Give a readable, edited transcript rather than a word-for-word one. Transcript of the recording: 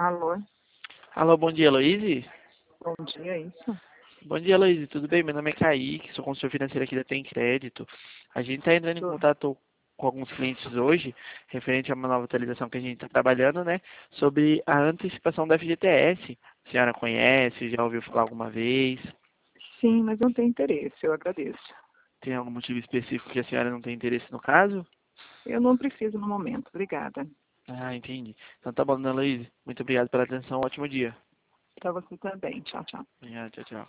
Alô, Alô, bom dia, Heloíse. bom dia, é isso? Bom dia, Heloíse. Tudo bem? Meu nome é Kaique, sou consultor financeiro aqui da Tem Crédito. A gente está entrando em Tô- contato com alguns clientes hoje, referente a uma nova atualização que a gente está trabalhando, né? Sobre a antecipação da FGTS. A senhora conhece, já ouviu falar alguma vez? Sim, mas não tem interesse, eu agradeço. Tem algum motivo específico que a senhora não tem interesse no caso? Eu não preciso no momento, obrigada. Ah, entendi. Então tá bom, dona Heloíse. Muito obrigado pela atenção. Ótimo dia. Para você também, tchau, tchau. Obrigado, tchau, tchau.